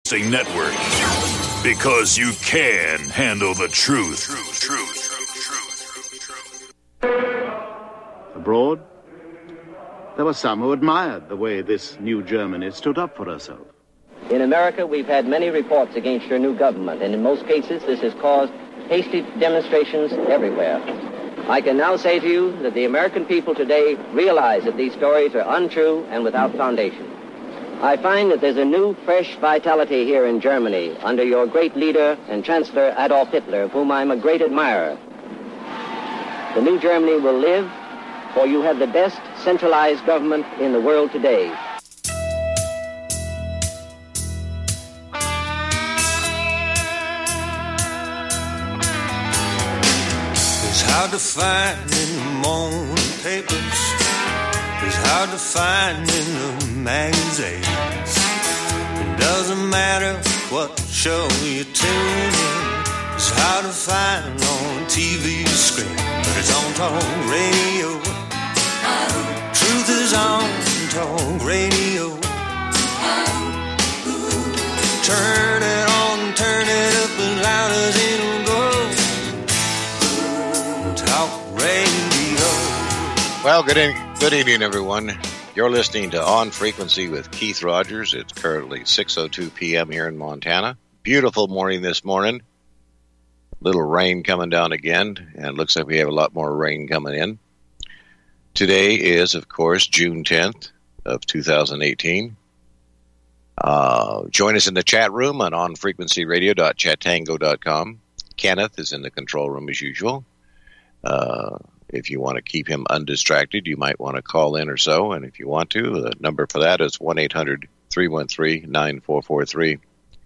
Network. Because you can handle the truth. Abroad, there were some who admired the way this new Germany stood up for herself. In America, we've had many reports against your new government, and in most cases, this has caused hasty demonstrations everywhere. I can now say to you that the American people today realize that these stories are untrue and without foundation. I find that there's a new, fresh vitality here in Germany under your great leader and Chancellor Adolf Hitler, of whom I'm a great admirer. The new Germany will live, for you have the best centralized government in the world today. It's hard to find in the morning papers. It's hard to find in the magazines. It doesn't matter what show you tune in. It's hard to find on TV screen, but it's on talk radio. Truth is on talk radio. Turn it on, turn it up as loud as it'll go. Talk radio. Well, good evening, everyone. You're listening to On Frequency with Keith Rogers. It's currently 6:02 p.m. here in Montana. Beautiful morning this morning. Little rain coming down again, and it looks like we have a lot more rain coming in. Today is, of course, June 10th of 2018. Join us in the chat room on onfrequencyradio.chatango.com. Kenneth is in the control room as usual. If you want to keep him undistracted, you might want to call in or so. And if you want to, the number for that is 1-800-313-9443.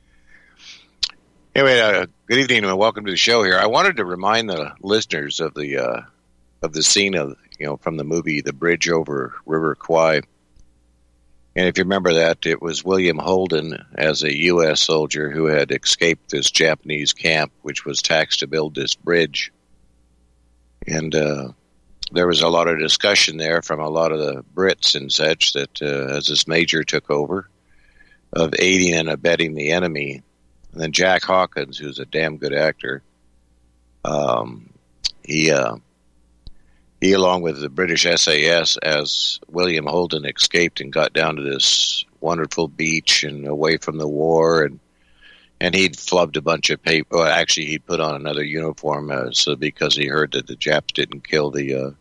Anyway, good evening and welcome to the show here. I wanted to remind the listeners of the scene of, from the movie The Bridge Over River Kwai. And if you remember that, it was William Holden as a U.S. soldier who had escaped this Japanese camp, which was taxed to build this bridge. And there was a lot of discussion there from a lot of the Brits and such that as this major took over of aiding and abetting the enemy. And then Jack Hawkins, who's a damn good actor, he along with the British SAS, as William Holden escaped and got down to this wonderful beach and away from the war, and he'd flubbed a bunch of paper. Well, actually, he'd put on another uniform because he heard that the Japs didn't kill the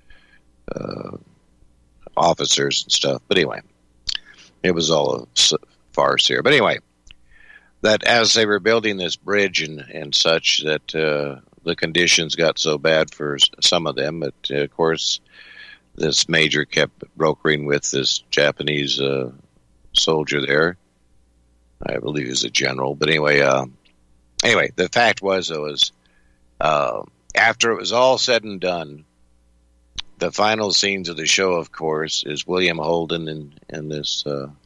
officers and stuff. But anyway, it was all a farce here. But anyway, that as they were building this bridge and such, that the conditions got so bad for some of them. But, of course, this major kept brokering with this Japanese soldier there. I believe he was a general. But anyway, the fact was, after it was all said and done, the final scenes of the show, of course, is William Holden and this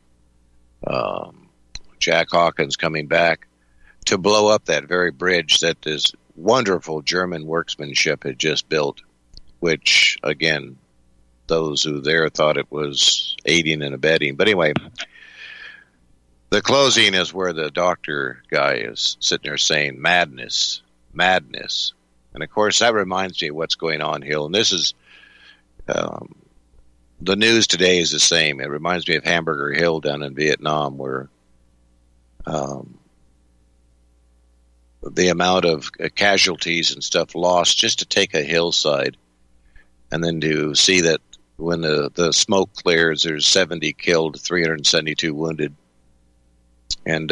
Jack Hawkins coming back to blow up that very bridge that this wonderful German workmanship had just built, which, again, those who there thought it was aiding and abetting. But anyway, the closing is where the doctor guy is sitting there saying, madness, madness. And, of course, that reminds me of what's going on, Hill. And this is, the news today is the same. It reminds me of Hamburger Hill down in Vietnam, where the amount of casualties and stuff lost just to take a hillside, and then to see that when the smoke clears, there's 70 killed, 372 wounded. And,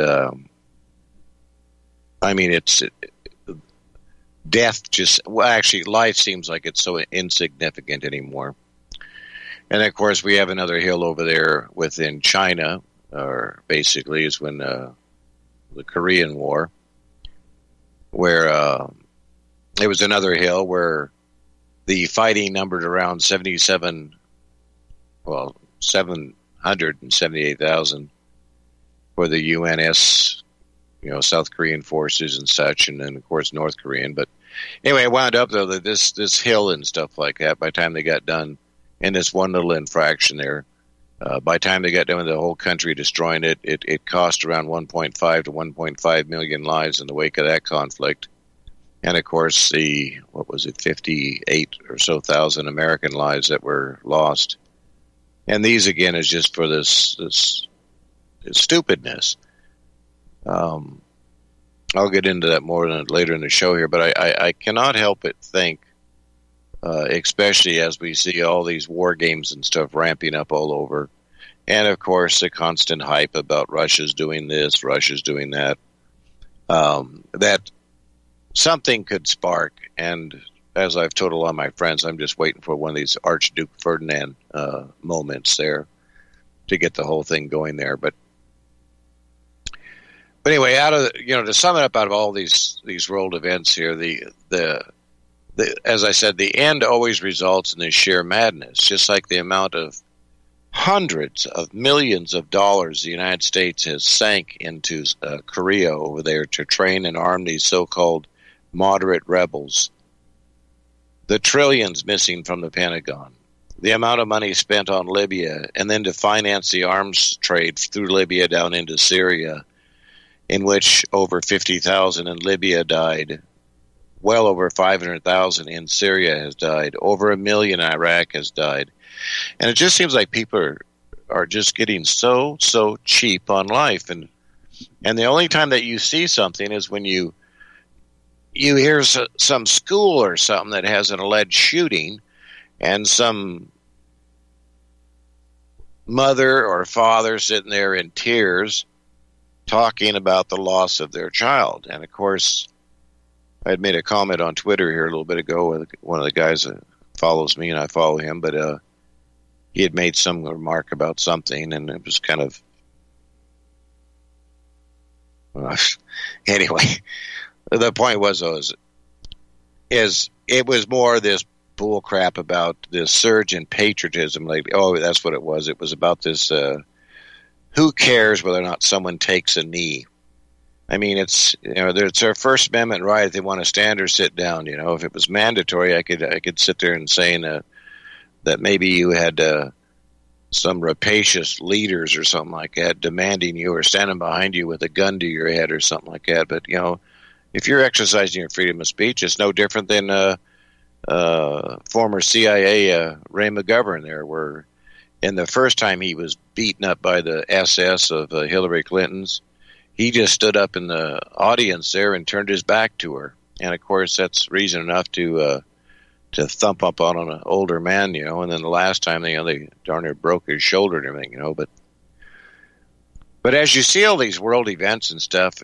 death life seems like it's so insignificant anymore. And, of course, we have another hill over there within China, or basically is when the Korean War, where it was another hill where the fighting numbered around 778,000 for the UNS, South Korean forces and such, and then, of course, North Korean. But anyway, it wound up, though, that this hill and stuff like that, by the time they got done in this one little infraction there, By the time they got done with the whole country destroying it, it cost around 1.5 to 1.5 million lives in the wake of that conflict. And, of course, 58 or so thousand American lives that were lost. And these, again, is just for this stupidness. I'll get into that more later in the show here, but I cannot help but think, especially as we see all these war games and stuff ramping up all over, and, of course, the constant hype about Russia's doing this, Russia's doing that, that something could spark, and as I've told a lot of my friends, I'm just waiting for one of these Archduke Ferdinand moments there to get the whole thing going there. But anyway, to sum it up, out of all these world events here, the as I said, the end always results in this sheer madness. Just like the amount of hundreds of millions of dollars the United States has sank into Korea over there to train and arm these so-called moderate rebels, the trillions missing from the Pentagon, the amount of money spent on Libya, and then to finance the arms trade through Libya down into Syria, in which over 50,000 in Libya died, well over 500,000 in Syria has died, over 1 million in Iraq has died. And it just seems like people are just getting so cheap on life. And the only time that you see something is when you hear some school or something that has an alleged shooting, and some mother or father sitting there in tears talking about the loss of their child. And, of course, I had made a comment on Twitter here a little bit ago with one of the guys that follows me, and I follow him, but he had made some remark about something, and it was kind of... anyway... The point was it was more this bull crap about this surge in patriotism. Like, oh, that's what it was. It was about this, who cares whether or not someone takes a knee? I mean, it's their First Amendment right if they want to stand or sit down. If it was mandatory, I could sit there and say that maybe you had some rapacious leaders or something like that demanding you or standing behind you with a gun to your head or something like that. But, if you're exercising your freedom of speech, it's no different than former CIA Ray McGovern there, where in the first time he was beaten up by the SS of Hillary Clinton's, he just stood up in the audience there and turned his back to her. And, of course, that's reason enough to thump up on an older man, And then the last time, they darn near broke his shoulder and everything, But as you see all these world events and stuff,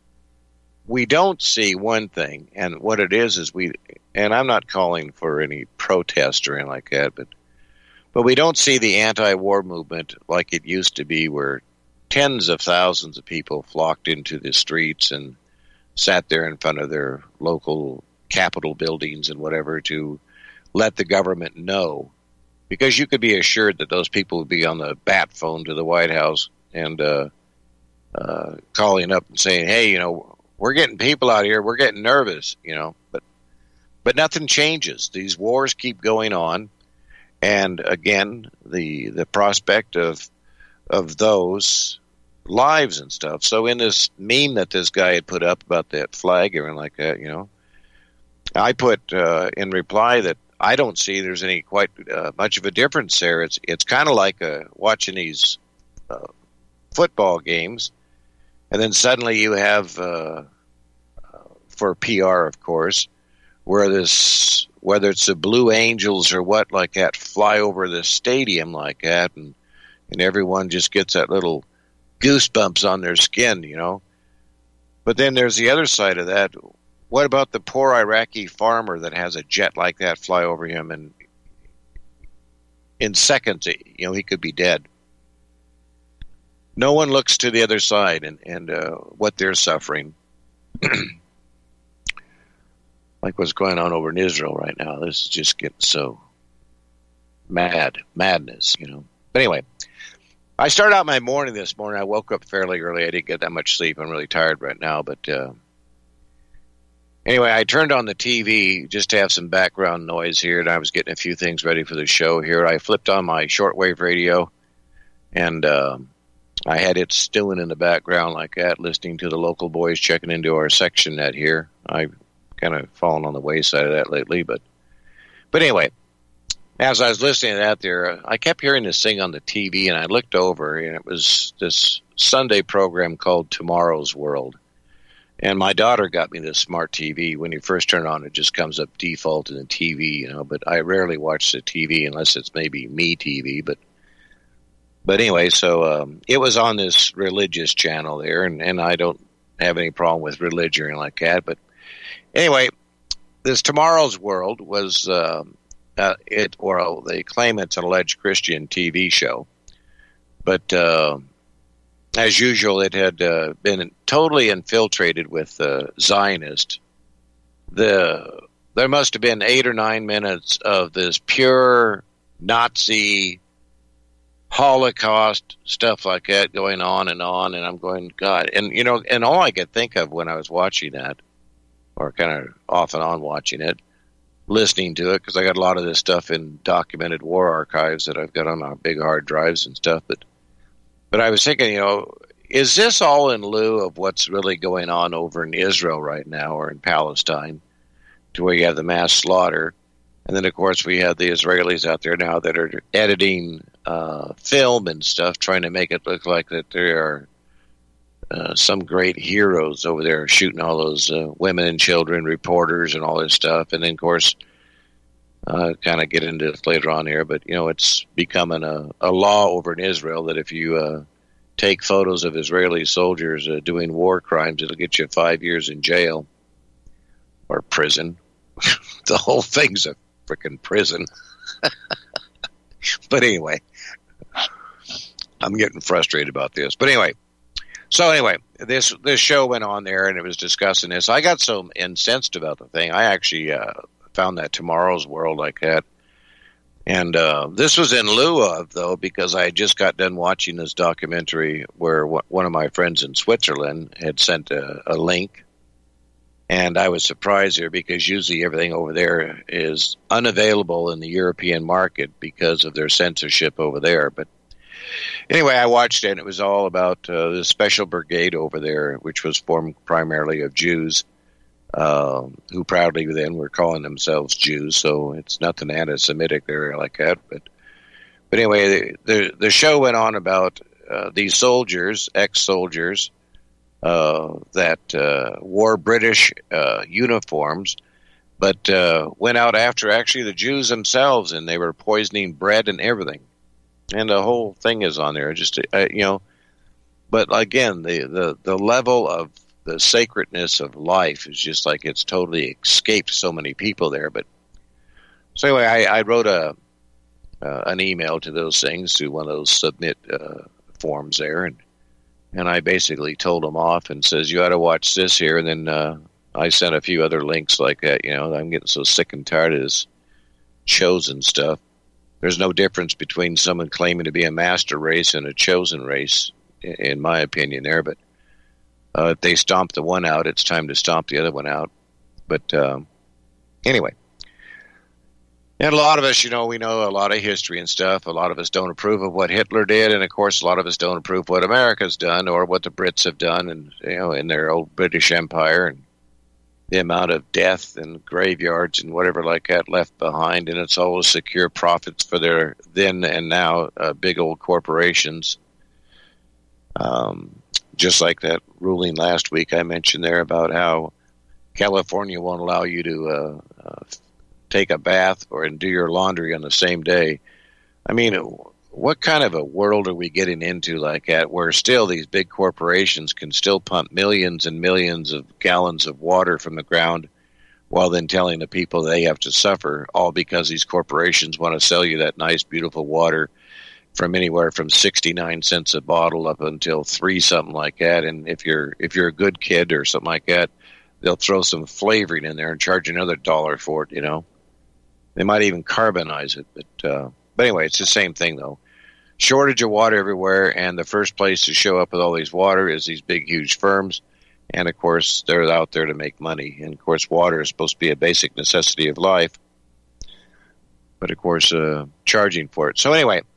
we don't see one thing, and what it is and I'm not calling for any protest or anything like that, but we don't see the anti-war movement like it used to be, where tens of thousands of people flocked into the streets and sat there in front of their local Capitol buildings and whatever to let the government know, because you could be assured that those people would be on the bat phone to the White House and calling up and saying, hey, we're getting people out here. We're getting nervous, but nothing changes. These wars keep going on, and again, the prospect of those lives and stuff. So in this meme that this guy had put up about that flag or anything like that, I put in reply that I don't see there's any quite much of a difference there. It's kind of like watching these football games. And then suddenly you have, for PR, of course, whether it's the Blue Angels or what like that, fly over the stadium like that, and everyone just gets that little goosebumps on their skin, But then there's the other side of that. What about the poor Iraqi farmer that has a jet like that fly over him, and in seconds, he could be dead? No one looks to the other side and what they're suffering. Like what's going on over in Israel right now. This is just getting so madness, But anyway, I started out my morning this morning. I woke up fairly early. I didn't get that much sleep. I'm really tired right now. But anyway, I turned on the TV just to have some background noise here, and I was getting a few things ready for the show here. I flipped on my shortwave radio. And I had it stewing in the background like that, listening to the local boys checking into our section net here. I've kind of fallen on the wayside of that lately, but anyway, as I was listening to that there, I kept hearing this thing on the TV, and I looked over, and it was this Sunday program called Tomorrow's World. And my daughter got me this smart TV. When you first turn it on, it just comes up default in the TV, but I rarely watch the TV unless it's maybe Me TV, But anyway, so it was on this religious channel there, and I don't have any problem with religion like that. But anyway, this Tomorrow's World was they claim it's an alleged Christian TV show, but as usual, it had been totally infiltrated with Zionists. There must have been 8 or 9 minutes of this pure Nazi Holocaust stuff like that going on, and I'm going, God. And, and all I could think of when I was watching that, or kind of off and on watching it, listening to it, because I got a lot of this stuff in documented war archives that I've got on our big hard drives and stuff, but I was thinking, is this all in lieu of what's really going on over in Israel right now, or in Palestine, to where you have the mass slaughter? And then, of course, we have the Israelis out there now that are editing film and stuff, trying to make it look like that there are some great heroes over there shooting all those women and children, reporters, and all this stuff. And then, of course, kind of get into this later on here, but, it's becoming a law over in Israel that if you take photos of Israeli soldiers doing war crimes, it'll get you 5 years in jail or prison. The whole thing's a freaking prison. But anyway, I'm getting frustrated about this. But anyway, this show went on there, and it was discussing this. I got so incensed about the thing. I actually found that Tomorrow's World like that. And this was in lieu of, though, because I just got done watching this documentary where one of my friends in Switzerland had sent a link. And I was surprised here because usually everything over there is unavailable in the European market because of their censorship over there. But anyway, I watched it, and it was all about the special brigade over there, which was formed primarily of Jews, who proudly then were calling themselves Jews. So it's nothing anti-Semitic there like that. But anyway, the show went on about these soldiers, ex-soldiers, that wore British uniforms, but went out after actually the Jews themselves, and they were poisoning bread and everything. And the whole thing is on there. Just but again, the level of the sacredness of life is just like it's totally escaped so many people there. But so anyway, I wrote an email to those things, to one of those submit forms there, and I basically told them off and says, you ought to watch this here. And then I sent a few other links like that. I'm getting so sick and tired of this chosen stuff. There's no difference between someone claiming to be a master race and a chosen race, in my opinion there. But if they stomp the one out, it's time to stomp the other one out. But anyway. And a lot of us, we know a lot of history and stuff. A lot of us don't approve of what Hitler did, and of course, a lot of us don't approve what America's done or what the Brits have done, and in their old British Empire, and the amount of death and graveyards and whatever like that left behind, and it's all to secure profits for their then and now big old corporations. Just like that ruling last week I mentioned there about how California won't allow you to take a bath and do your laundry on the same day. I mean, what kind of a world are we getting into like that, where still these big corporations can still pump millions and millions of gallons of water from the ground, while then telling the people they have to suffer, all because these corporations want to sell you that nice, beautiful water from anywhere from 69 cents a bottle up until $3, something like that. And if you're a good kid or something like that, they'll throw some flavoring in there and charge another $1 for it. They might even carbonize it, but anyway, it's the same thing, though. Shortage of water everywhere, and the first place to show up with all these water is these big, huge firms, and, of course, they're out there to make money. And, of course, water is supposed to be a basic necessity of life, but, of course, charging for it. So, anyway,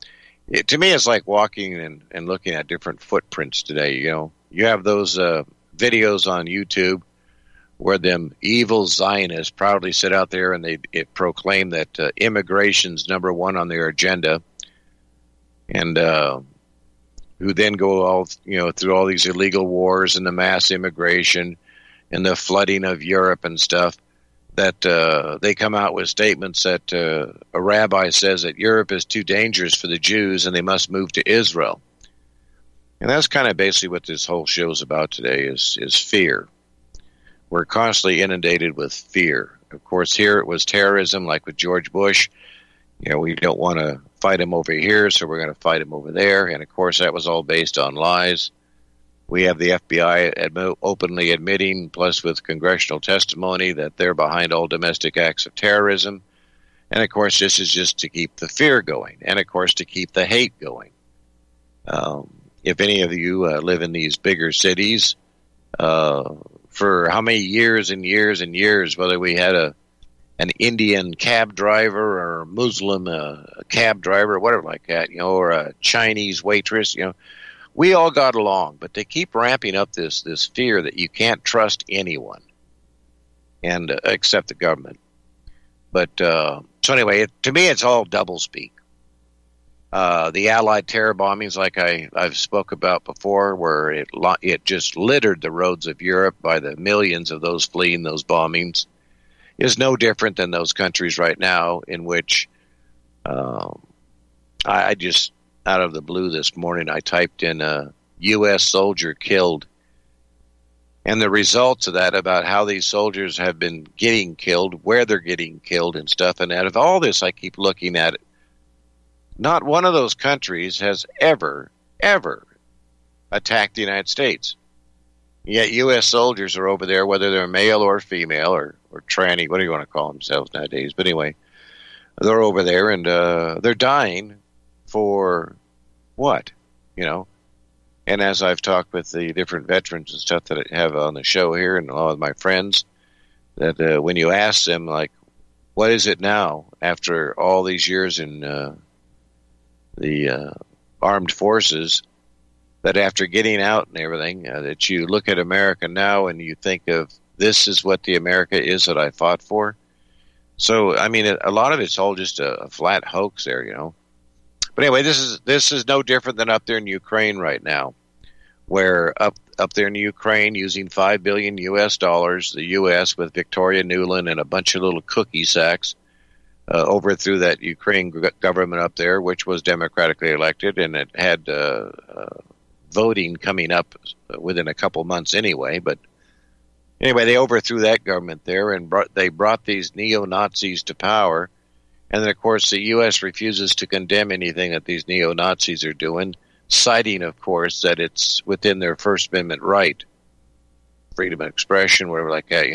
To me, it's like walking and looking at different footprints today. You know, you have those videos on YouTube where them evil Zionists proudly sit out there and they proclaim that immigration's number one on their agenda, and who then go all through all these illegal wars and the mass immigration and the flooding of Europe and stuff. That they come out with statements that a rabbi says that Europe is too dangerous for the Jews and they must move to Israel. And that's kind of basically what this whole show is about today is fear. We're constantly inundated with fear. Of course, here it was terrorism, like with George Bush. You know, we don't want to fight him over here, so we're going to fight him over there. And, of course, that was all based on lies. We have the FBI openly admitting, plus with congressional testimony, that they're behind all domestic acts of terrorism. And, of course, this is just to keep the fear going and, of course, to keep the hate going. If any of you live in these bigger cities, for how many years and years and years, whether we had an Indian cab driver or a Muslim cab driver or whatever like that, or a Chinese waitress, we all got along, but they keep ramping up this fear that you can't trust anyone, and except the government. But so anyway, to me, it's all doublespeak. The Allied terror bombings, like I've spoke about before, where it just littered the roads of Europe by the millions of those fleeing those bombings, is no different than those countries right now in which I just, out of the blue this morning, I typed in a U.S. soldier killed, and the results of that about how these soldiers have been getting killed, where they're getting killed and stuff. And out of all this, I keep looking at it. Not one of those countries has ever attacked the United States. Yet U.S. soldiers are over there, whether they're male or female or tranny, what do you want to call themselves nowadays? But anyway, they're over there and they're dying for what? And as I've talked with the different veterans and stuff that I have on the show here and all of my friends, that when you ask them, like, what is it now after all these years in the armed forces, that after getting out and everything, that you look at America now and you think of, this is what the America is that I fought for? So, I mean, a lot of it's all just a flat hoax there, But anyway, this is no different than up there in Ukraine right now, where up there in Ukraine, using $5 billion US dollars, the U.S. with Victoria Nuland and a bunch of little cookie sacks overthrew that Ukraine government up there, which was democratically elected, and it had voting coming up within a couple months anyway. But anyway, they overthrew that government there, and they brought these neo-Nazis to power. And then, of course, the U.S. refuses to condemn anything that these neo-Nazis are doing, citing, of course, that it's within their First Amendment right, freedom of expression, whatever like that,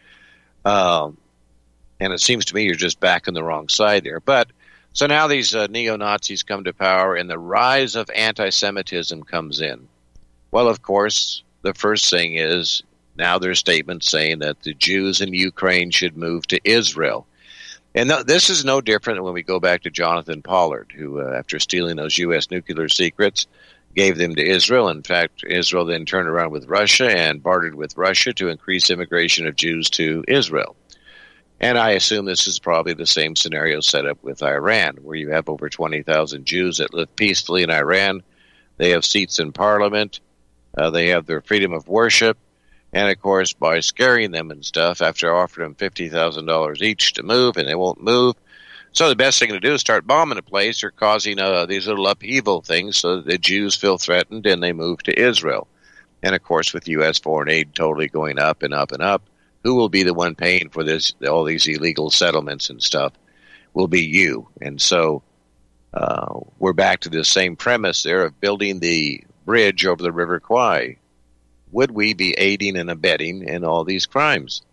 And it seems to me you're just back on the wrong side there. But so now these neo-Nazis come to power, and the rise of anti-Semitism comes in. Well, of course, the first thing is now there's statements saying that the Jews in Ukraine should move to Israel. And this is no different than when we go back to Jonathan Pollard, who, after stealing those U.S. nuclear secrets, gave them to Israel. In fact, Israel then turned around with Russia and bartered with Russia to increase immigration of Jews to Israel. And I assume this is probably the same scenario set up with Iran, where you have over 20,000 Jews that live peacefully in Iran. They have seats in parliament. They have their freedom of worship. And, of course, by scaring them and stuff, after offering them $50,000 each to move, and they won't move. So the best thing to do is start bombing a place or causing these little upheaval things so that the Jews feel threatened and they move to Israel. And, of course, with U.S. foreign aid totally going up and up and up, who will be the one paying for this? All these illegal settlements and stuff will be you. And so we're back to the same premise there of building the bridge over the River Kwai. Would we be aiding and abetting in all these crimes?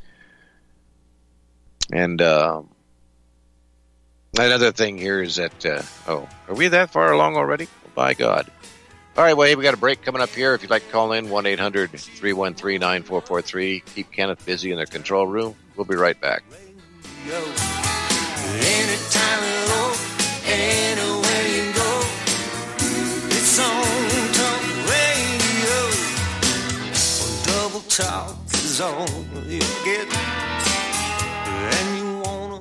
And another thing here is that, are we that far along already? Well, by God. All right, well, hey, we got a break coming up here. If you'd like to call in, 1-800-313-9443. Keep Kenneth busy in their control room. We'll be right back. Anytime, anywhere you go. Double talk is all you get, and you wanna.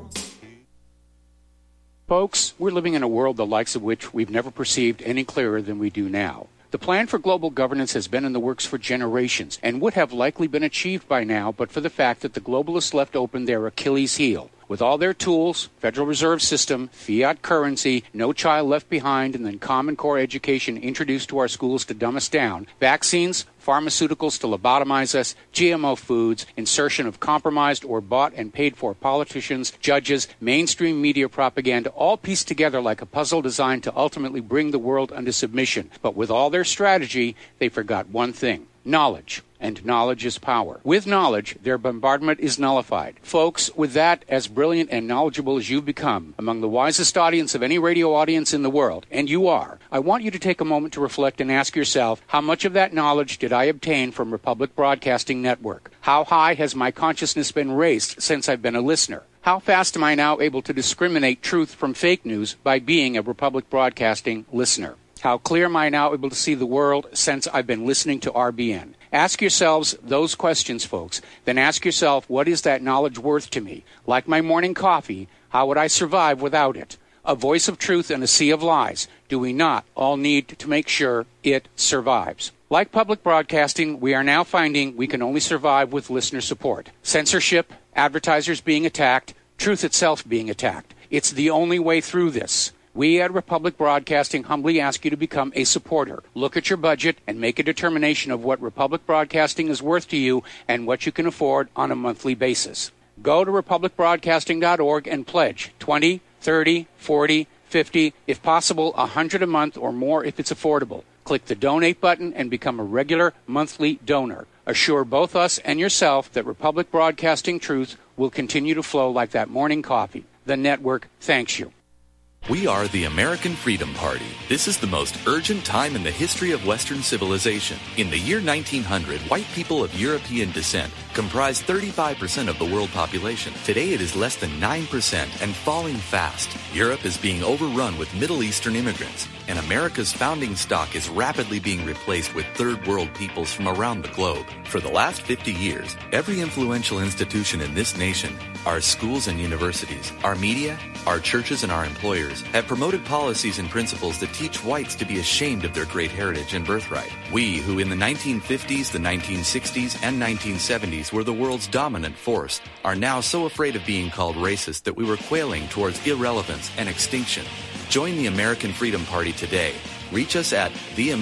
Folks, we're living in a world the likes of which we've never perceived any clearer than we do now. The plan for global governance has been in the works for generations and would have likely been achieved by now but for the fact that the globalists left open their Achilles heel. With all their tools, Federal Reserve System, fiat currency, no child left behind, and then Common Core education introduced to our schools to dumb us down, vaccines, pharmaceuticals to lobotomize us, GMO foods, insertion of compromised or bought and paid for politicians, judges, mainstream media propaganda, all pieced together like a puzzle designed to ultimately bring the world under submission. But with all their strategy, they forgot one thing: knowledge. And knowledge is power. With knowledge, their bombardment is nullified. Folks, with that, as brilliant and knowledgeable as you've become, among the wisest audience of any radio audience in the world, and you are, I want you to take a moment to reflect and ask yourself, how much of that knowledge did I obtain from Republic Broadcasting Network? How high has my consciousness been raised since I've been a listener? How fast am I now able to discriminate truth from fake news by being a Republic Broadcasting listener? How clear am I now able to see the world since I've been listening to RBN? Ask yourselves those questions, folks. Then ask yourself, what is that knowledge worth to me? Like my morning coffee, how would I survive without it? A voice of truth in a sea of lies. Do we not all need to make sure it survives? Like public broadcasting, we are now finding we can only survive with listener support. Censorship, advertisers being attacked, truth itself being attacked. It's the only way through this. We at Republic Broadcasting humbly ask you to become a supporter. Look at your budget and make a determination of what Republic Broadcasting is worth to you and what you can afford on a monthly basis. Go to republicbroadcasting.org and pledge $20, $30, $40, $50, if possible, $100 a month or more if it's affordable. Click the donate button and become a regular monthly donor. Assure both us and yourself that Republic Broadcasting truth will continue to flow like that morning coffee. The network thanks you. We are the American Freedom Party. This is the most urgent time in the history of Western civilization. In the year 1900, white people of European descent comprised 35% of the world population. Today it is less than 9% and falling fast. Europe is being overrun with Middle Eastern immigrants, and America's founding stock is rapidly being replaced with third world peoples from around the globe. For the last 50 years, every influential institution in this nation, our schools and universities, our media, our churches and our employers, have promoted policies and principles that teach whites to be ashamed of their great heritage and birthright. We, who in the 1950s, the 1960s, and 1970s were the world's dominant force, are now so afraid of being called racist that we were quailing towards irrelevance and extinction. Join the American Freedom Party today. Reach us at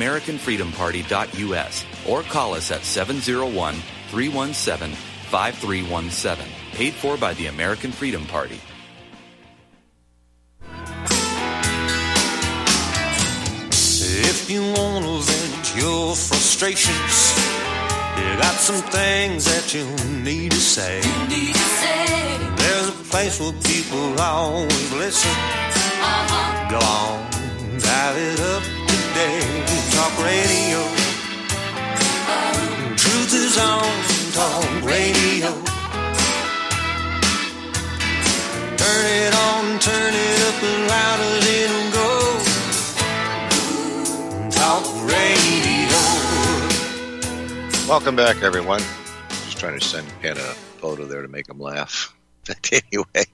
theamericanfreedomparty.us or call us at 701-317-5317. Paid for by the American Freedom Party. If you want to vent your frustrations, you got some things that you need to say. There's a place where people always listen. Go on, dial it up today. Talk radio. Truth is on Talk Radio. Turn it on, turn it up as loud as it'll go. Talk Radio. Welcome back, everyone. Just trying to send Ken a photo there to make him laugh. But anyway.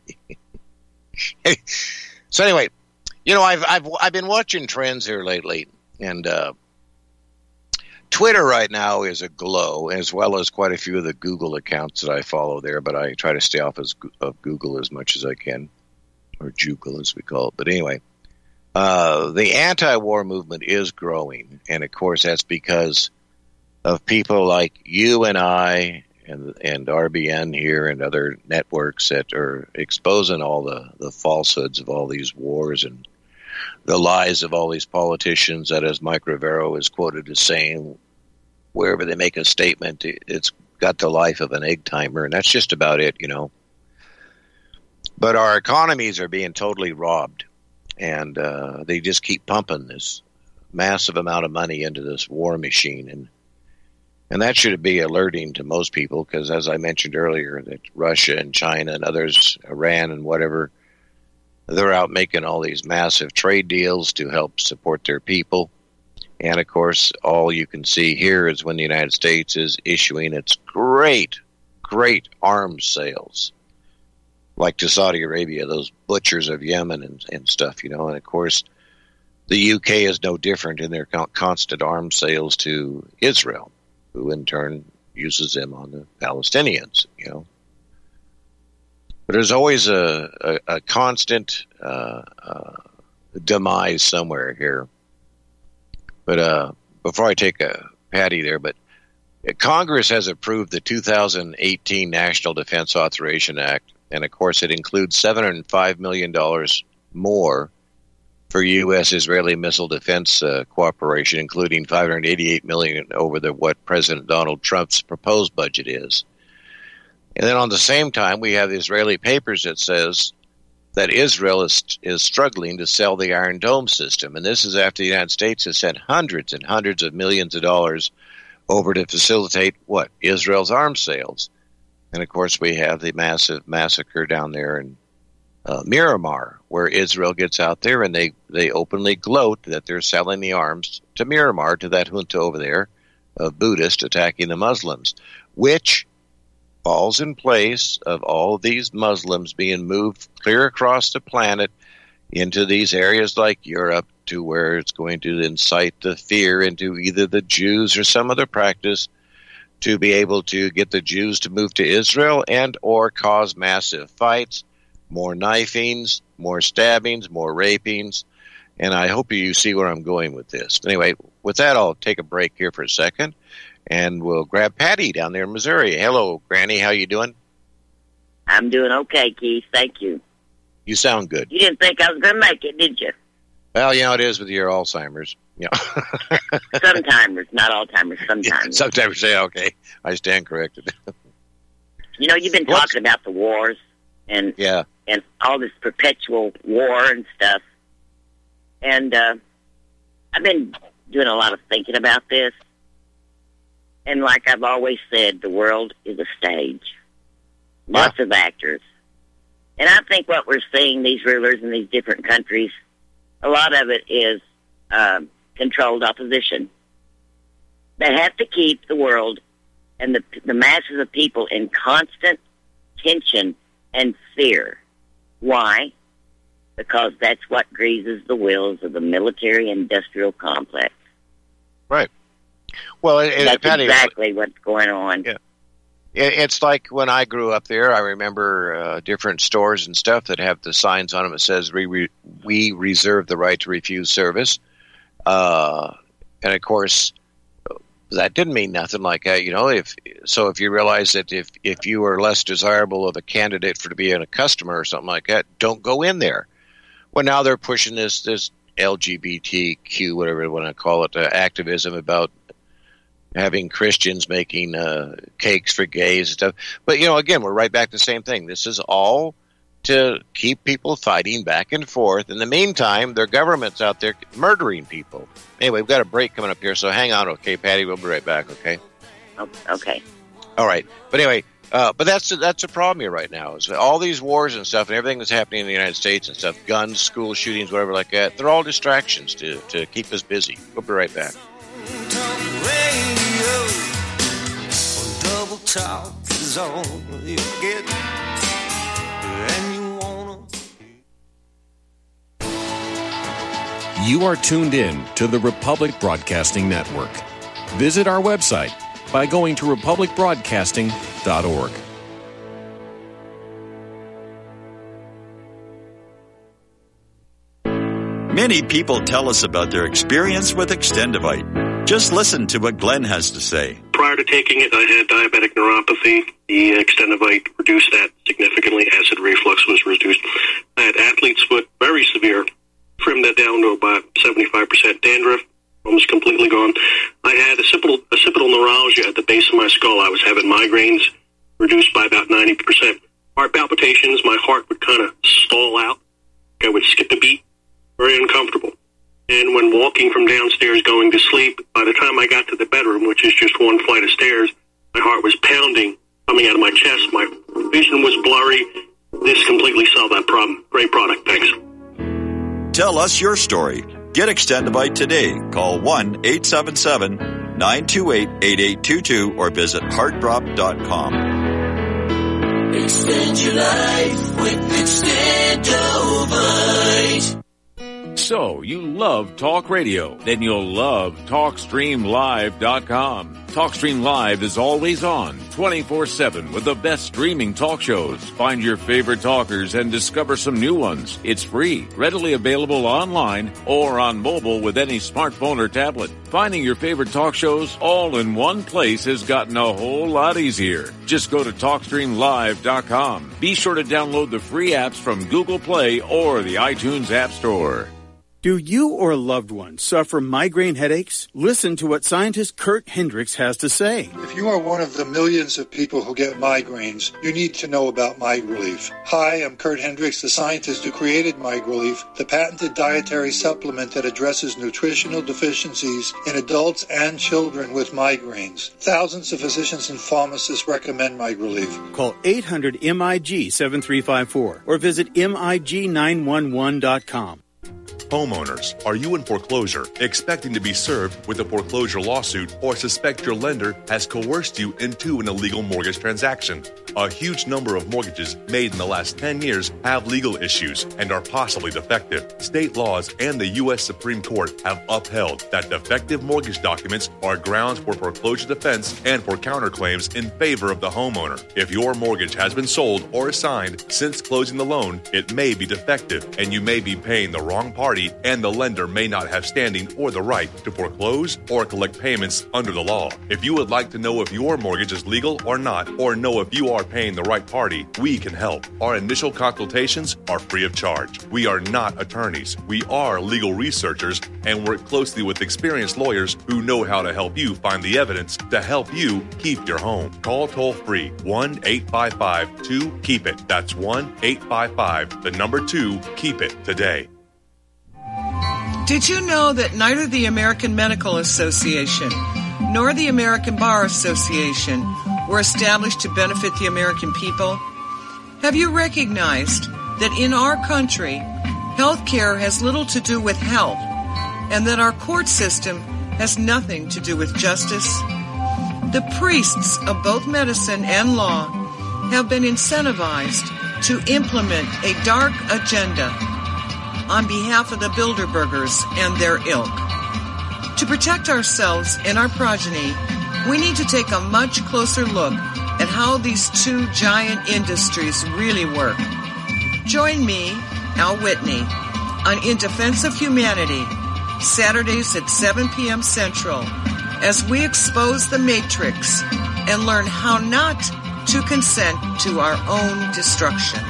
So anyway, you know, I've been watching trends here lately, and Twitter right now is aglow, as well as quite a few of the Google accounts that I follow there, but I try to stay off of Google as much as I can, or Jugal as we call it. But anyway, the anti-war movement is growing, and of course that's because of people like you and I and RBN here and other networks that are exposing all the falsehoods of all these wars and the lies of all these politicians that, as Mike Rivero is quoted as saying, wherever they make a statement, it's got the life of an egg timer, and that's just about it, you know. But our economies are being totally robbed, and they just keep pumping this massive amount of money into this war machine, and that should be alerting to most people, because as I mentioned earlier, that Russia and China and others, Iran and whatever, they're out making all these massive trade deals to help support their people. And, of course, all you can see here is when the United States is issuing its great arms sales, like to Saudi Arabia, those butchers of Yemen and stuff, And, of course, the UK is no different in their constant arms sales to Israel, who in turn uses them on the Palestinians, But there's always a constant demise somewhere here. But before I take a Patty there, but Congress has approved the 2018 National Defense Authorization Act, and of course it includes $705 million more for U.S.-Israeli missile defense cooperation, including $588 million over what President Donald Trump's proposed budget is. And then on the same time, we have the Israeli papers that says that Israel is struggling to sell the Iron Dome system. And this is after the United States has sent hundreds and hundreds of millions of dollars over to facilitate, Israel's arms sales. And, of course, we have the massive massacre down there in Miramar, where Israel gets out there and they openly gloat that they're selling the arms to Miramar, to that junta over there of Buddhists attacking the Muslims, which falls in place of all these Muslims being moved clear across the planet into these areas like Europe, to where it's going to incite the fear into either the Jews or some other practice to be able to get the Jews to move to Israel and or cause massive fights, more knifings, more stabbings, more rapings. And I hope you see where I'm going with this. Anyway, with that, I'll take a break here for a second. And we'll grab Patty down there in Missouri. Hello, Granny. How you doing? I'm doing okay, Keith. Thank you. You sound good. You didn't think I was going to make it, did you? Well, it is with your Alzheimer's. Sometimers, not Alzheimer's, sometimes. Sometimes say, okay, I stand corrected. You've been talking about the wars and all this perpetual war and stuff. And I've been doing a lot of thinking about this. And like I've always said, the world is a stage. Lots of actors. And I think what we're seeing, these rulers in these different countries, a lot of it is controlled opposition. They have to keep the world and the masses of people in constant tension and fear. Why? Because that's what greases the wheels of the military-industrial complex. Right. Well, that's Patty, exactly what's going on. Yeah. It's like when I grew up there, I remember different stores and stuff that have the signs on them that says, we reserve the right to refuse service. And, of course, that didn't mean nothing like that, if you realize that if you are less desirable of a candidate to be a customer or something like that, don't go in there. Well, now they're pushing this LGBTQ, whatever you want to call it, activism about having Christians making cakes for gays and stuff. But, again, we're right back to the same thing. This is all to keep people fighting back and forth. In the meantime, their government's out there murdering people. Anyway, we've got a break coming up here, so hang on, okay, Patty? We'll be right back, okay? Okay. All right. But anyway, but that's a problem here right now. Is all these wars and stuff and everything that's happening in the United States and stuff, guns, school shootings, whatever like that, they're all distractions to keep us busy. We'll be right back. Double talk is all you get, and you wanna. You are tuned in to the Republic Broadcasting Network. Visit our website by going to republicbroadcasting.org. Many people tell us about their experience with Extendivite. Just listen to what Glenn has to say. Prior to taking it, I had diabetic neuropathy. The Extendivite reduced that significantly. Acid reflux was reduced. I had athlete's foot, very severe. Trimmed that down to about 75%. Dandruff, almost completely gone. I had occipital neuralgia at the base of my skull. I was having migraines, reduced by about 90%. Heart palpitations, my heart would kind of stall out. I would skip a beat. Very uncomfortable. And when walking from downstairs going to sleep, by the time I got to the bedroom, which is just one flight of stairs, my heart was pounding, coming out of my chest. My vision was blurry. This completely solved that problem. Great product. Thanks. Tell us your story. Get Extendivite today. Call 1-877-928-8822 or visit heartdrop.com. Extend your life with Extendivite. So, you love talk radio? Then you'll love TalkStreamLive.com. TalkStream Live is always on, 24/7 with the best streaming talk shows. Find your favorite talkers and discover some new ones. It's free, readily available online or on mobile with any smartphone or tablet. Finding your favorite talk shows all in one place has gotten a whole lot easier. Just go to TalkStreamLive.com. Be sure to download the free apps from Google Play or the iTunes App Store. Do you or a loved one suffer migraine headaches? Listen to what scientist Kurt Hendricks has to say. If you are one of the millions of people who get migraines, you need to know about MiGrelief. Hi, I'm Kurt Hendricks, the scientist who created MiGrelief, the patented dietary supplement that addresses nutritional deficiencies in adults and children with migraines. Thousands of physicians and pharmacists recommend MiGrelief. Call 800-MIG-7354 or visit MIG911.com. Homeowners, are you in foreclosure, expecting to be served with a foreclosure lawsuit, or suspect your lender has coerced you into an illegal mortgage transaction? A huge number of mortgages made in the last 10 years have legal issues and are possibly defective. State laws and the U.S. Supreme Court have upheld that defective mortgage documents are grounds for foreclosure defense and for counterclaims in favor of the homeowner. If your mortgage has been sold or assigned since closing the loan, it may be defective and you may be paying the wrong party, and the lender may not have standing or the right to foreclose or collect payments under the law. If you would like to know if your mortgage is legal or not, or know if you are paying the right party, we can help. Our initial consultations are free of charge. We are not attorneys. We are legal researchers and work closely with experienced lawyers who know how to help you find the evidence to help you keep your home. Call toll-free 1-855-2-KEEP-IT. That's 1-855-2-KEEP-IT today. Did you know that neither the American Medical Association nor the American Bar Association were established to benefit the American people? Have you recognized that in our country, health care has little to do with health, and that our court system has nothing to do with justice? The priests of both medicine and law have been incentivized to implement a dark agenda on behalf of the Bilderbergers and their ilk. To protect ourselves and our progeny, we need to take a much closer look at how these two giant industries really work. Join me, Al Whitney, on In Defense of Humanity, Saturdays at 7 p.m. Central, as we expose the Matrix and learn how not to consent to our own destruction.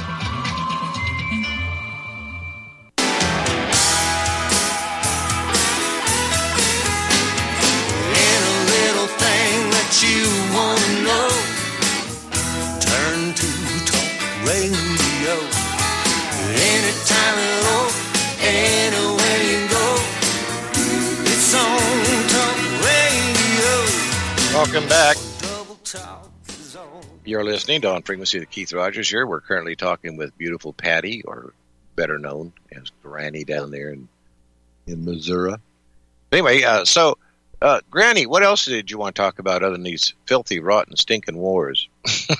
You want to know, turn to Talk Radio. Anytime at all, anywhere you go, it's on Talk Radio. Welcome back. You're listening to On Frequency with Keith Rogers here. We're currently talking with beautiful Patty, or better known as Granny down there in Missouri. Anyway, Granny, what else did you want to talk about other than these filthy, rotten, stinking wars?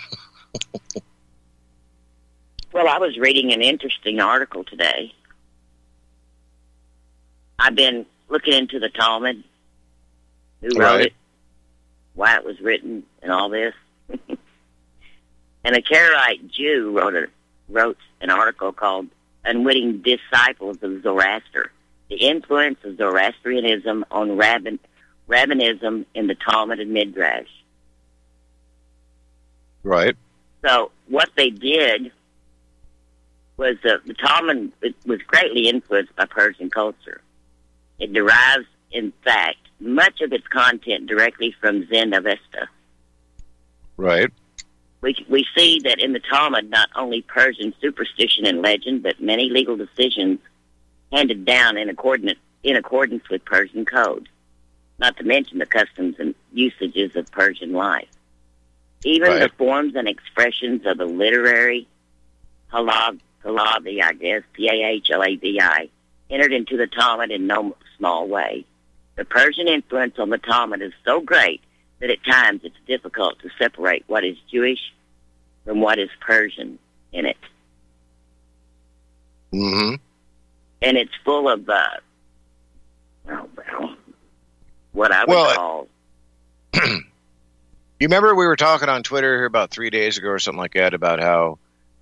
Well, I was reading an interesting article today. I've been looking into the Talmud, who wrote it, why it was written, and all this. And a Karaite Jew wrote an article called Unwitting Disciples of Zoroaster, the Influence of Zoroastrianism on Rabbinism in the Talmud and Midrash. Right. So what they did was the Talmud was greatly influenced by Persian culture. It derives, in fact, much of its content directly from Zend-Avesta. Right. We see that in the Talmud, not only Persian superstition and legend, but many legal decisions handed down in accordance with Persian code, not to mention the customs and usages of Persian life. Even the forms and expressions of the literary Pahlavi, I guess, Pahlavi, entered into the Talmud in no small way. The Persian influence on the Talmud is so great that at times it's difficult to separate what is Jewish from what is Persian in it. Mm-hmm. And it's full of, what I would call... You remember we were talking on Twitter here about 3 days ago or something like that about how,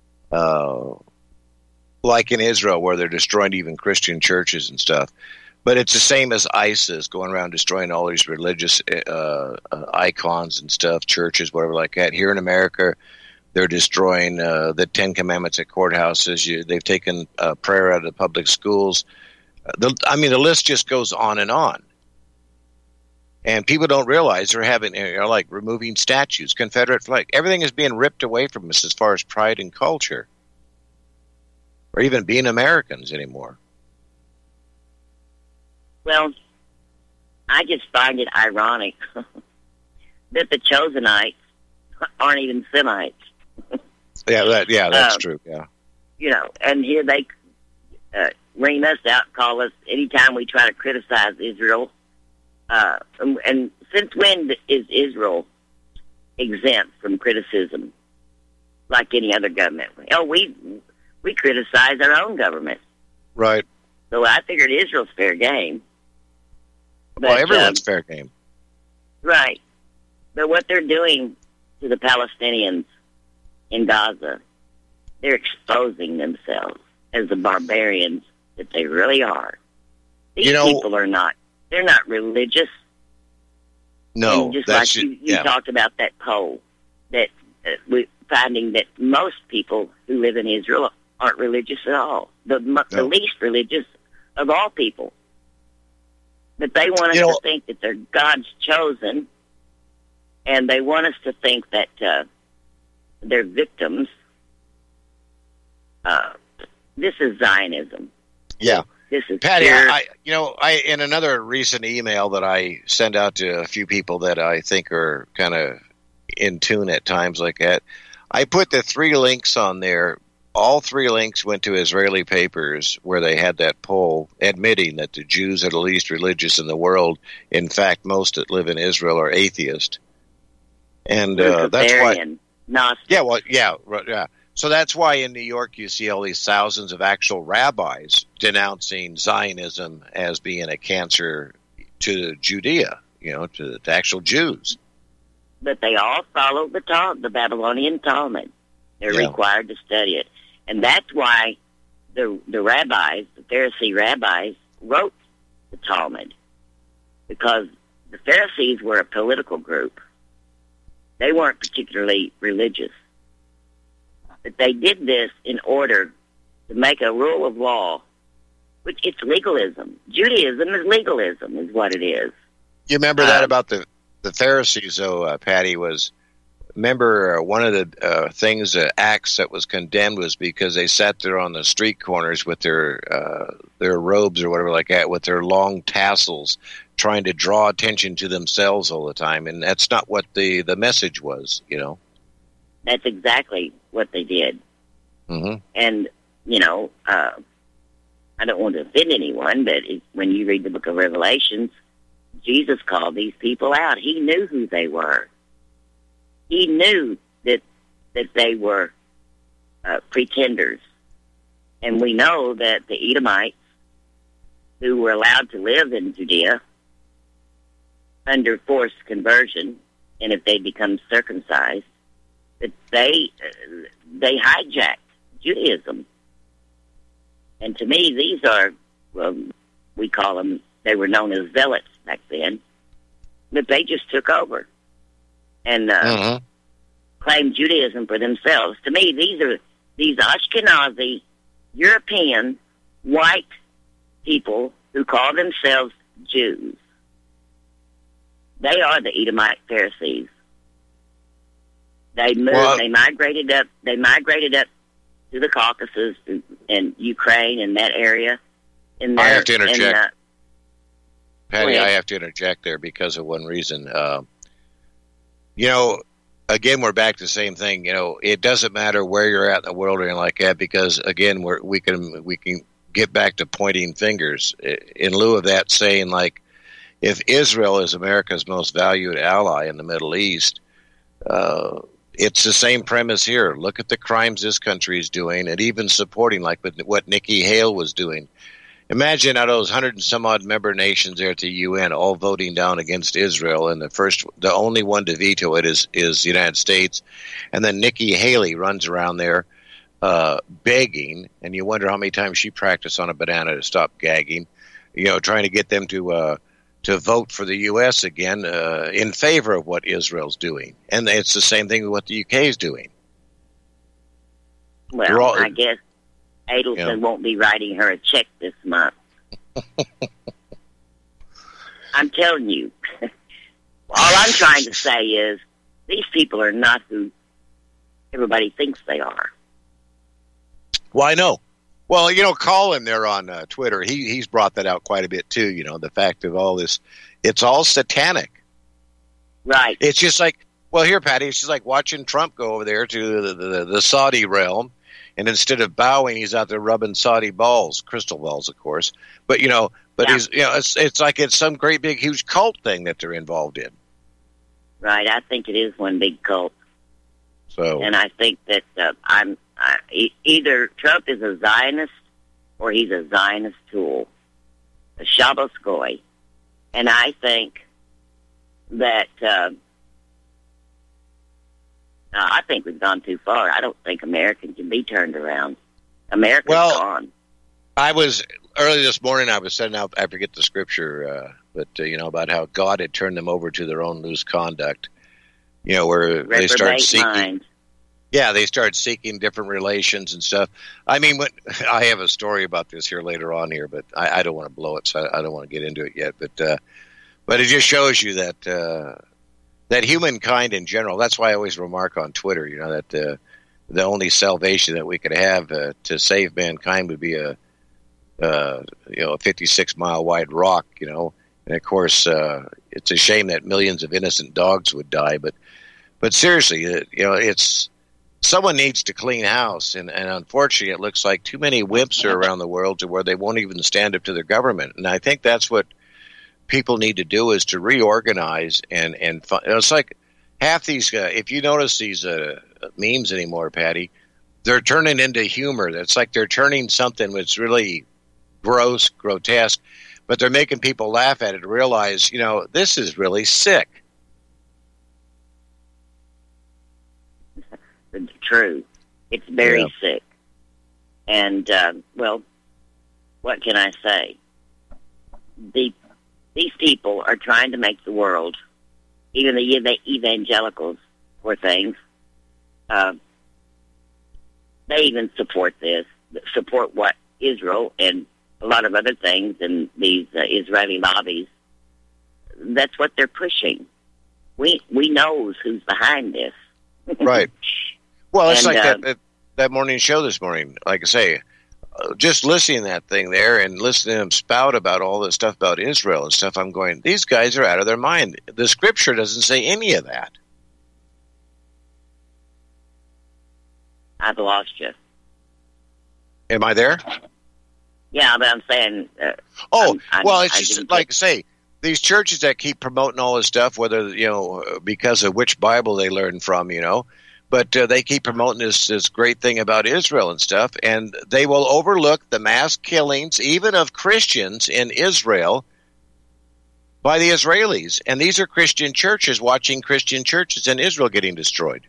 like in Israel, where they're destroying even Christian churches and stuff. But it's the same as ISIS going around destroying all these religious icons and stuff, churches, whatever like that. Here in America, they're destroying the Ten Commandments at courthouses. They've taken prayer out of the public schools. The list just goes on and on. And people don't realize they're having, like removing statues, Confederate flag. Everything is being ripped away from us as far as pride and culture, or even being Americans anymore. Well, I just find it ironic that the Chosenites aren't even Semites. That's true. Yeah, and here they ring us out, call us anytime we try to criticize Israel. And since when is Israel exempt from criticism like any other government? Oh, we criticize our own government. Right. So I figured Israel's fair game. Well, everyone's fair game. Right. But what they're doing to the Palestinians in Gaza, they're exposing themselves as the barbarians that they really are. These people are not. They're not religious. No, and just like you talked about that poll, that we're finding that most people who live in Israel aren't religious at all. The least religious of all people. But they want us to think that they're God's chosen, and they want us to think that they're victims. This is Zionism. Yeah. This is Patty, I in another recent email that I sent out to a few people that I think are kind of in tune at times like that, I put the 3 links on there. All 3 links went to Israeli papers where they had that poll admitting that the Jews are the least religious in the world. In fact, most that live in Israel are atheist. And that's why... Yeah. So that's why in New York you see all these thousands of actual rabbis denouncing Zionism as being a cancer to Judea, to the actual Jews. But they all follow the Babylonian Talmud. They're required to study it. And that's why the rabbis, the Pharisee rabbis, wrote the Talmud. Because the Pharisees were a political group. They weren't particularly religious. But they did this in order to make a rule of law, which it's legalism. Judaism is legalism, is what it is. You remember that about the Pharisees, though, Patty, was... Remember, one of the things, acts that was condemned was because they sat there on the street corners with their robes or whatever like that, with their long tassels, trying to draw attention to themselves all the time. And that's not what the message was, That's exactly what they did. Mm-hmm. And, I don't want to offend anyone, but when you read the book of Revelations, Jesus called these people out. He knew who they were. He knew that they were pretenders. And we know that the Edomites, who were allowed to live in Judea under forced conversion, and if they become circumcised, that they hijacked Judaism. And to me, these are, we call them, they were known as zealots back then, but they just took over and claimed Judaism for themselves. To me, these Ashkenazi, European, white people who call themselves Jews. They are the Edomite Pharisees. They moved. They migrated up to the Caucasus and Ukraine and that area. I have to interject. Patty, I have to interject there because of one reason. Again, we're back to the same thing. It doesn't matter where you're at in the world or anything like that, because again, we can get back to pointing fingers in lieu of that, saying like, if Israel is America's most valued ally in the Middle East, it's the same premise here. Look at the crimes this country is doing, and even supporting like what Nikki Haley was doing. Imagine out of those 100 and some odd member nations there at the UN all voting down against Israel, and the only one to veto it is the United States. And then Nikki Haley runs around there begging, and you wonder how many times she practiced on a banana to stop gagging, trying to get them to vote for the U.S. again in favor of what Israel's doing. And it's the same thing with what the U.K. is doing. Well, I guess Adelson won't be writing her a check this month. I'm telling you. All I'm trying to say is these people are not who everybody thinks they are. Well, I know. Well, Colin there on Twitter, he's brought that out quite a bit too, the fact of all this. It's all satanic. Right. It's just like, well, here, Patty, it's just like watching Trump go over there to the Saudi realm, and instead of bowing, he's out there rubbing Saudi balls, crystal balls, of course. But, he's, it's like it's some great big huge cult thing that they're involved in. Right. I think it is one big cult. So. And I think that either Trump is a Zionist or he's a Zionist tool, a Shabbos Goy. And I think that I think we've gone too far. I don't think America can be turned around. America's gone. I was early this morning. I was setting out. I forget the scripture, but about how God had turned them over to their own loose conduct. Where they start seeking. Mind. Yeah, they start seeking different relations and stuff. I mean, I have a story about this here later on here, but I don't want to blow it, so I don't want to get into it yet. But it just shows you that that humankind in general. That's why I always remark on Twitter, that the only salvation that we could have to save mankind would be a 56-mile wide rock, and of course it's a shame that millions of innocent dogs would die, but seriously, it's. Someone needs to clean house, and unfortunately it looks like too many wimps are around the world to where they won't even stand up to their government. And I think that's what people need to do, is to reorganize and it's like half these, if you notice these memes anymore, Patty, they're turning into humor. It's like they're turning something that's really gross, grotesque, but they're making people laugh at it and realize, this is really sick. True. It's very sick. And, what can I say? These people are trying to make the world, even the evangelicals, poor things, they even support what Israel and a lot of other things and these Israeli lobbies, that's what they're pushing. We knows who's behind this. Right. Well, it's like that morning show this morning. Like I say, just listening to that thing there and listening to them spout about all this stuff about Israel and stuff, I'm going, these guys are out of their mind. The scripture doesn't say any of that. I've lost you. Am I there? Yeah, but I'm saying... it's just like I say, these churches that keep promoting all this stuff, whether, because of which Bible they learn from, but they keep promoting this great thing about Israel and stuff, and they will overlook the mass killings, even of Christians in Israel, by the Israelis. And these are Christian churches watching Christian churches in Israel getting destroyed.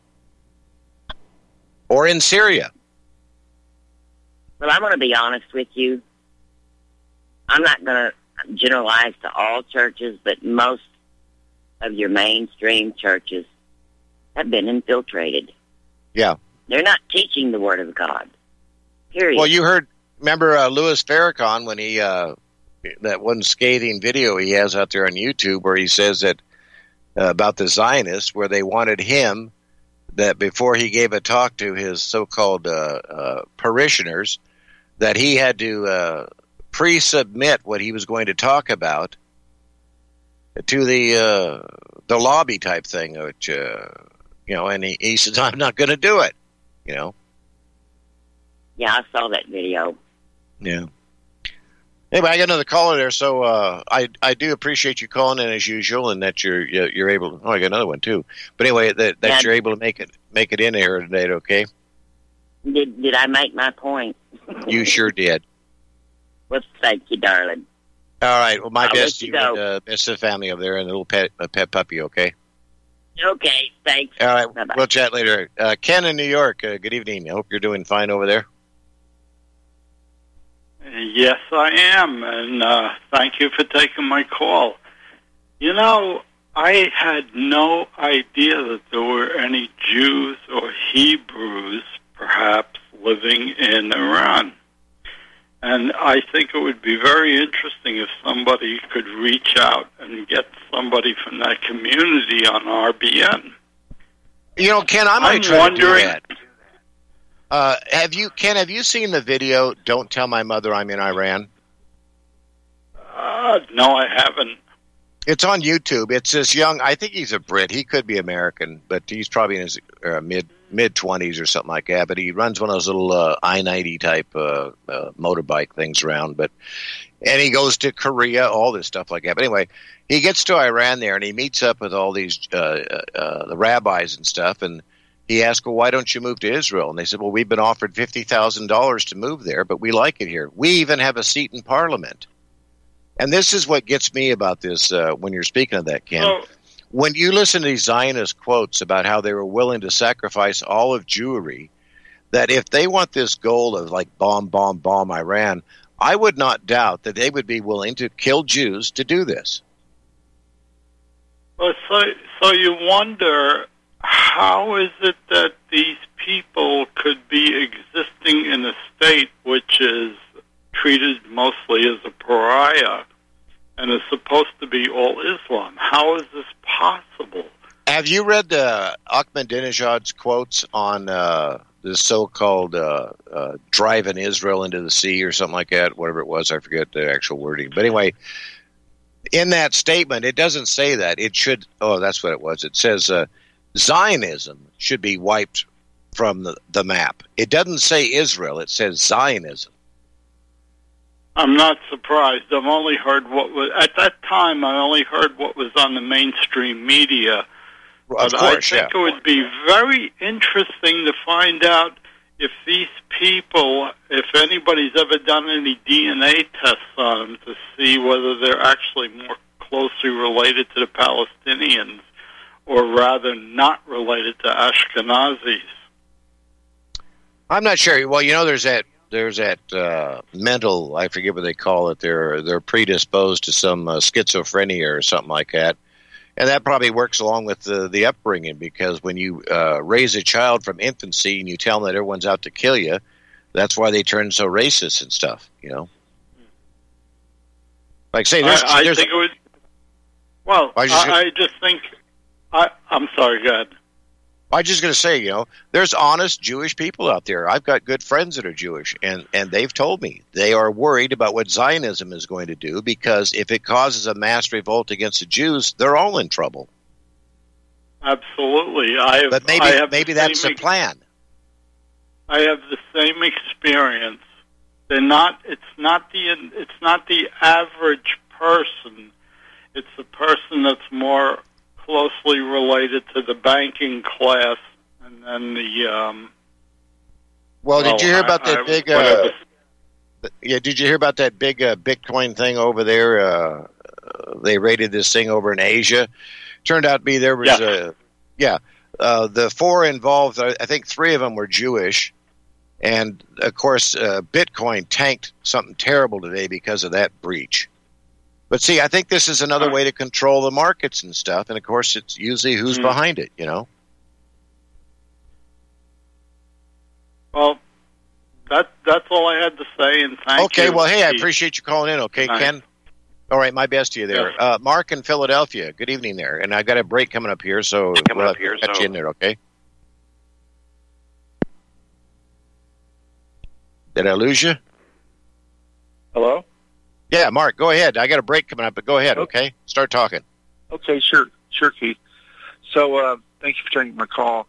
Or in Syria. Well, I'm going to be honest with you. I'm not going to generalize to all churches, but most of your mainstream churches have been infiltrated. Yeah. They're not teaching the Word of God. Period. Well, remember Louis Farrakhan when he, that one scathing video he has out there on YouTube where he says that about the Zionists, where they wanted him, that before he gave a talk to his so-called parishioners, that he had to pre-submit what he was going to talk about to the lobby type thing, which, and he says, I'm not going to do it, Yeah, I saw that video. Yeah. Anyway, I got another caller there, so I do appreciate you calling in as usual, and that you're able to. Oh, I got another one too. But anyway, that you're able to make it in here today. Okay. Did I make my point? You sure did. Well, thank you, darling. All right. Well, my best to you and best to the family over there, and a little pet puppy. Okay. Okay. Thanks. All right. Bye-bye. We'll chat later. Ken in New York. Good evening. I hope you're doing fine over there. Yes, I am, and thank you for taking my call. You know, I had no idea that there were any Jews or Hebrews, perhaps, living in Iran. And I think it would be very interesting if somebody could reach out and get somebody from that community on RBN. You know, Ken, I might try to do that. Have you seen the video, Don't Tell My Mother I'm in Iran? No, I haven't. It's on YouTube. It's this young, I think he's a Brit. He could be American, but he's probably in his mid-20s or something like that. But he runs one of those little I-90 type motorbike things around. And he goes to Korea, all this stuff like that. But anyway, he gets to Iran there, and he meets up with all these the rabbis and stuff, and he asked, well, why don't you move to Israel? And they said, well, we've been offered $50,000 to move there, but we like it here. We even have a seat in Parliament. And this is what gets me about this when you're speaking of that, Ken. When you listen to these Zionist quotes about how they were willing to sacrifice all of Jewry, that if they want this goal of like bomb Iran, I would not doubt that they would be willing to kill Jews to do this. Well, so you wonder, how is it that these people could be existing in a state which is treated mostly as a pariah and is supposed to be all Islam? How is this possible? Have you read Ahmadinejad's quotes on the so-called driving Israel into the sea or something like that, whatever it was? I forget the actual wording. But anyway, in that statement, it doesn't say that. It should – oh, that's what it was. It says Zionism should be wiped from the map. It doesn't say Israel. It says Zionism. I'm not surprised. I've only heard what was at that time. I only heard what was on the mainstream media. Of course, I think it would be very interesting to find out if these people, if anybody's ever done any DNA tests on them to see whether they're actually more closely related to the Palestinians or rather not related to Ashkenazis. I'm not sure. Well, you know, there's that mental, I forget what they call it. They're predisposed to some schizophrenia or something like that, and that probably works along with the upbringing, because when you raise a child from infancy and you tell them that everyone's out to kill you, that's why they turn so racist and stuff. You know, like say, I think it would. Well, I just think. I'm sorry, go ahead. I'm just going to say, you know, there's honest Jewish people out there. I've got good friends that are Jewish, and they've told me they are worried about what Zionism is going to do, because if it causes a mass revolt against the Jews, they're all in trouble. Absolutely. But maybe that's the plan. I have the same experience. It's not the average person. It's the person that's more closely related to the banking class, and then the. Did you hear about that big? Did you hear about that big Bitcoin thing over there? They raided this thing over in Asia. Turned out to be there was the four involved. I think three of them were Jewish, and of course, Bitcoin tanked something terrible today because of that breach. But see, I think this is another way to control the markets and stuff, and of course, it's usually who's behind it, you know? Well, that's all I had to say, and thank you. Okay, well, hey, I appreciate you calling in, okay, nice. Ken? All right, my best to you there. Yes. Mark in Philadelphia, good evening there, and I've got a break coming up here, so we'll catch you in there, okay? Did I lose you? Hello? Yeah, Mark, go ahead. I got a break coming up, but go ahead, okay? Start talking. Okay, sure, Keith. So, thank you for taking my call.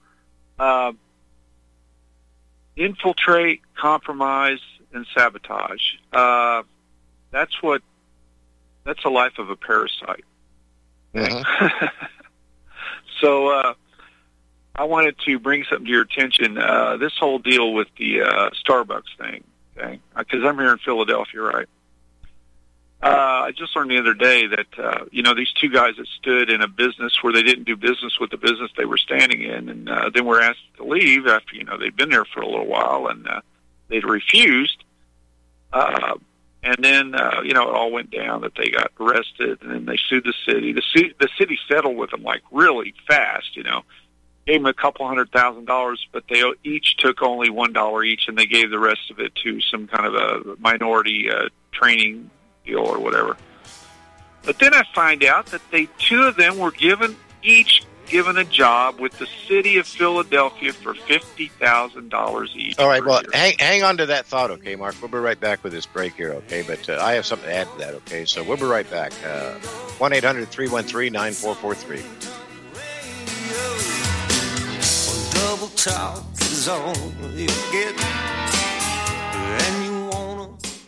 Infiltrate, compromise, and sabotage. that's the life of a parasite. Mm-hmm. So I wanted to bring something to your attention. This whole deal with the Starbucks thing, okay? Because I'm here in Philadelphia, right? I just learned the other day that, these two guys that stood in a business where they didn't do business with the business they were standing in, and then were asked to leave after, they'd been there for a little while, and they'd refused. And then, it all went down that they got arrested, and then they sued the city. The city settled with them, like, really fast, Gave them a couple $100,000, but they each took only $1 each, and they gave the rest of it to some kind of a minority training deal or whatever. But then I find out that two of them were each given a job with the city of Philadelphia for $50,000 each. All right, well, hang on to that thought, okay, Mark? We'll be right back with this break here, okay? But I have something to add to that, okay? So we'll be right back. 1-800-313-9443. Double talk is all you get, and you wanna.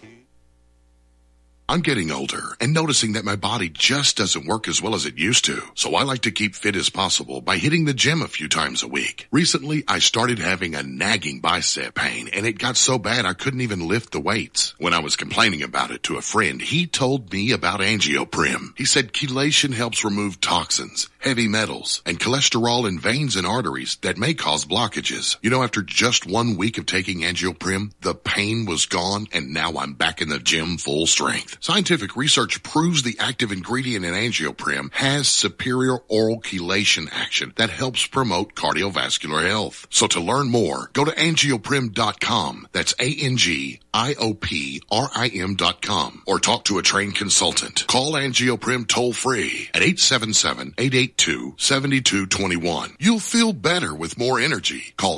I'm getting older and noticing that my body just doesn't work as well as it used to. So I like to keep fit as possible by hitting the gym a few times a week. Recently, I started having a nagging bicep pain, and it got so bad I couldn't even lift the weights. When I was complaining about it to a friend, he told me about Angioprim. He said chelation helps remove toxins, heavy metals, and cholesterol in veins and arteries that may cause blockages. After just 1 week of taking Angioprim, the pain was gone, and now I'm back in the gym full strength. Scientific research proves the active ingredient in Angioprim has superior oral chelation action that helps promote cardiovascular health. So to learn more, go to angioprim.com. That's ANGIOPRIM.com, or talk to a trained consultant. Call Angioprim toll free at 877-882-7221. You'll feel better with more energy. Call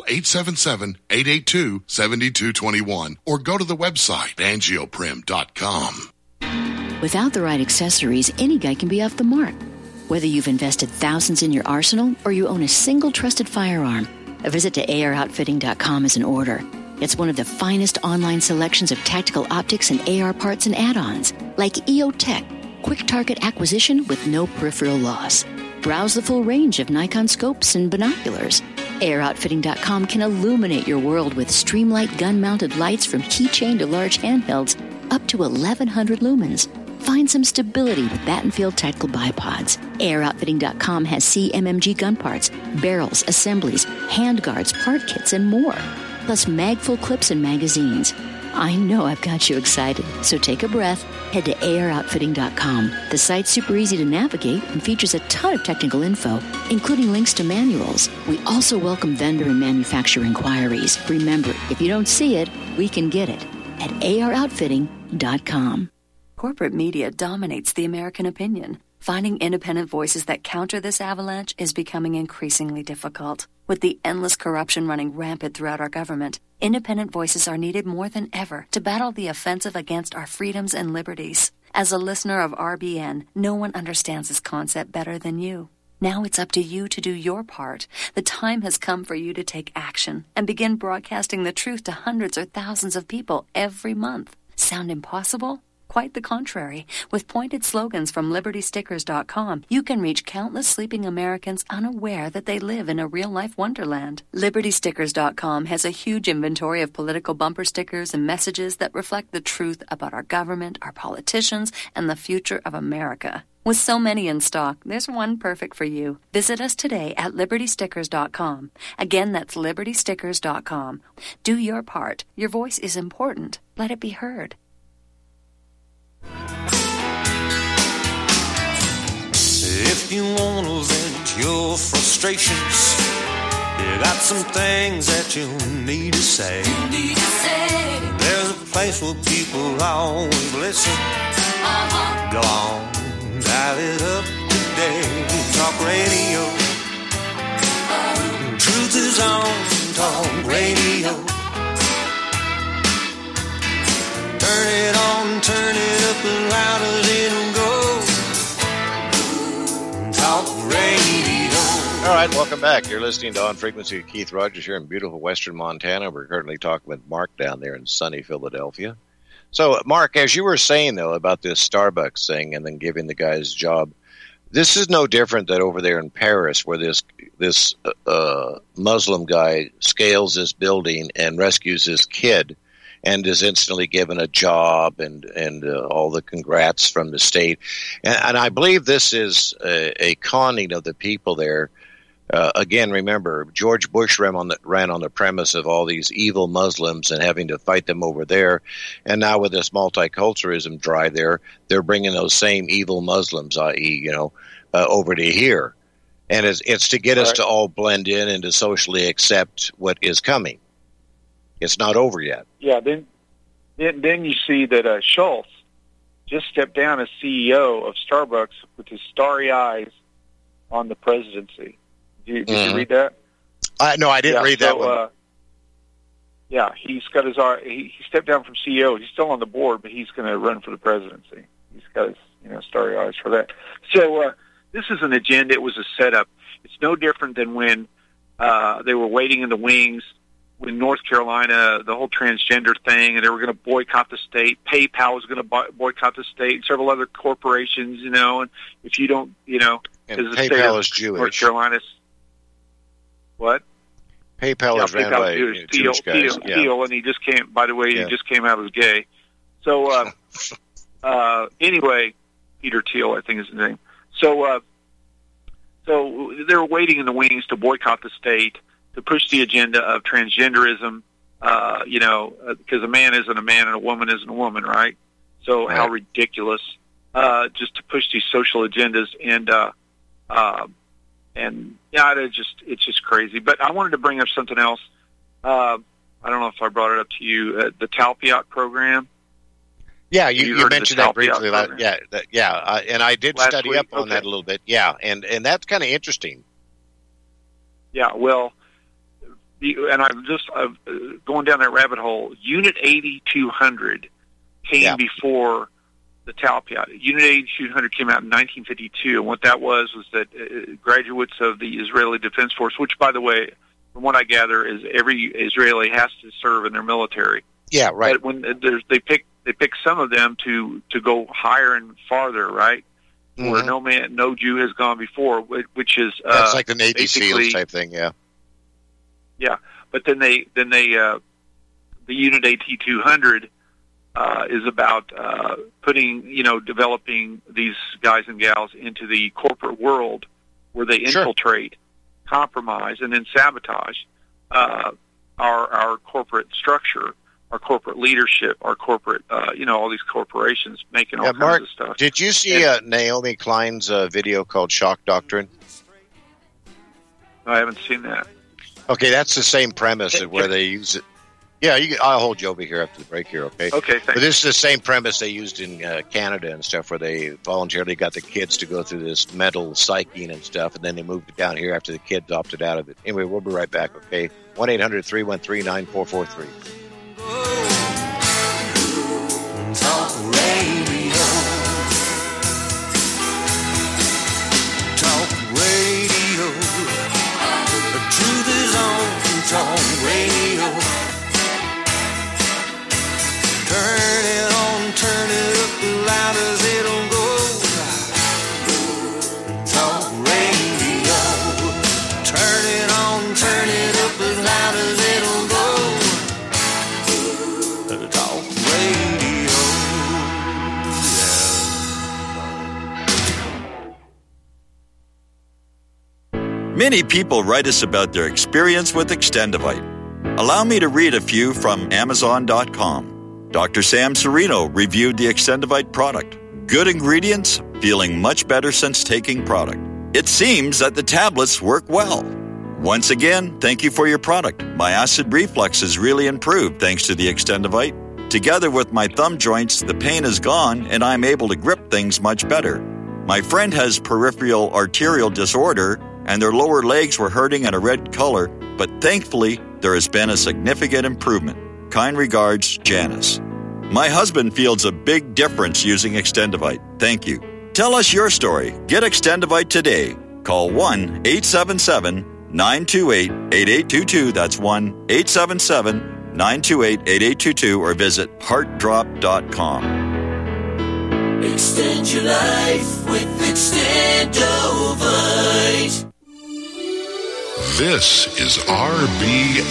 877-882-7221 or go to the website angioprim.com. Without the right accessories, any guy can be off the mark. Whether you've invested thousands in your arsenal or you own a single trusted firearm, a visit to AROutfitting.com is in order. It's one of the finest online selections of tactical optics and AR parts and add-ons, like EOTech, quick target acquisition with no peripheral loss. Browse the full range of Nikon scopes and binoculars. AROutfitting.com can illuminate your world with Streamlight gun-mounted lights from keychain to large handhelds up to 1,100 lumens. Find some stability with Battenfield Tactical Bipods. AirOutfitting.com has CMMG gun parts, barrels, assemblies, handguards, part kits, and more. Plus mag-full clips and magazines. I know I've got you excited, so take a breath. Head to AirOutfitting.com. The site's super easy to navigate and features a ton of technical info, including links to manuals. We also welcome vendor and manufacturer inquiries. Remember, if you don't see it, we can get it at AirOutfitting.com. Corporate media dominates the American opinion. Finding independent voices that counter this avalanche is becoming increasingly difficult. With the endless corruption running rampant throughout our government, independent voices are needed more than ever to battle the offensive against our freedoms and liberties. As a listener of RBN, no one understands this concept better than you. Now it's up to you to do your part. The time has come for you to take action and begin broadcasting the truth to hundreds or thousands of people every month. Sound impossible? Quite the contrary. With pointed slogans from LibertyStickers.com, you can reach countless sleeping Americans unaware that they live in a real-life wonderland. LibertyStickers.com has a huge inventory of political bumper stickers and messages that reflect the truth about our government, our politicians, and the future of America. With so many in stock, there's one perfect for you. Visit us today at LibertyStickers.com. Again, that's LibertyStickers.com. Do your part. Your voice is important. Let it be heard. If you want to vent your frustrations, you got some things that you need to say. There's a place where people always listen. Go on, dial it up today. Talk radio. Truth is on Talk Radio. Turn it on, turn it up as loud as it'll go. Talk Radio. All right, welcome back. You're listening to On Frequency with Keith Rogers here in beautiful western Montana. We're currently talking with Mark down there in sunny Philadelphia. So, Mark, as you were saying, though, about this Starbucks thing and then giving the guys a job, this is no different than over there in Paris where this Muslim guy scales this building and rescues his kid and is instantly given a job and all the congrats from the state. And I believe this is a conning of the people there. Again, remember, George Bush ran on the premise of all these evil Muslims and having to fight them over there. And now with this multiculturalism drive there, they're bringing those same evil Muslims, i.e., over to here. And it's to get us to all blend in and to socially accept what is coming. It's not over yet. Yeah, then you see that Schultz just stepped down as CEO of Starbucks with his starry eyes on the presidency. Did you read that? No, I didn't read that one. He's got his. He stepped down from CEO. He's still on the board, but he's going to run for the presidency. He's got his, starry eyes for that. So this is an agenda. It was a setup. It's no different than when they were waiting in the wings in North Carolina, the whole transgender thing, and they were going to boycott the state. PayPal was going to boycott the state, and several other corporations. And if you don't, and PayPal is Jewish. North Carolina's. What? PayPal is ran by Jewish guys. Thiel, and he just came. By the way, he just came out as gay. So anyway, Peter Thiel, I think is his name. So they were waiting in the wings to boycott the state, to push the agenda of transgenderism. Because a man isn't a man and a woman isn't a woman, right? So how ridiculous! Just to push these social agendas it's just crazy. But I wanted to bring up something else. I don't know if I brought it up to you. The Talpiot program. Yeah, you mentioned that briefly. And I did study up on that a little bit. Yeah, and that's kind of interesting. Yeah, well, and I'm just going down that rabbit hole. Unit 8200 came before the Talpiot. Unit 8200 came out in 1952, and what that was that graduates of the Israeli Defense Force, which, by the way, from what I gather, is every Israeli has to serve in their military. Yeah, right. But when they pick some of them to go higher and farther, right? Mm-hmm. Where no Jew has gone before, which is that's like the Navy SEALs type thing, yeah. Yeah, but then the Unit 8200 is about developing these guys and gals into the corporate world where they infiltrate, compromise, and then sabotage our corporate structure, our corporate leadership, our corporate, all these corporations making all kinds of stuff. Did you see Naomi Klein's video called Shock Doctrine? No, I haven't seen that. Okay, that's the same premise where they use it. Yeah, I'll hold you over here after the break here, okay? Okay, thanks. But this is the same premise they used in Canada and stuff, where they voluntarily got the kids to go through this mental psyching and stuff, and then they moved it down here after the kids opted out of it. Anyway, we'll be right back, okay? 1-800-313-9443. Talk radio. Talk radio. The truth is on Talk radio. Turn it on, turn it up, loud as it'll go. Talk radio. Turn it on, turn it up, as loud as it'll go. Talk radio. Many people write us about their experience with Extendivite. Allow me to read a few from Amazon.com. Dr. Sam Serino reviewed the Extendivite product. Good ingredients, feeling much better since taking product. It seems that the tablets work well. Once again, thank you for your product. My acid reflux has really improved thanks to the Extendivite. Together with my thumb joints, the pain is gone and I'm able to grip things much better. My friend has peripheral arterial disorder and their lower legs were hurting in a red color, but thankfully there has been a significant improvement. Kind regards, Janice. My husband feels a big difference using Extendivite. Thank you. Tell us your story. Get Extendivite today. Call 1-877-928-8822. That's 1-877-928-8822. 928-8822 or visit heartdrop.com. Extend your life with Extendovite. This is RBN.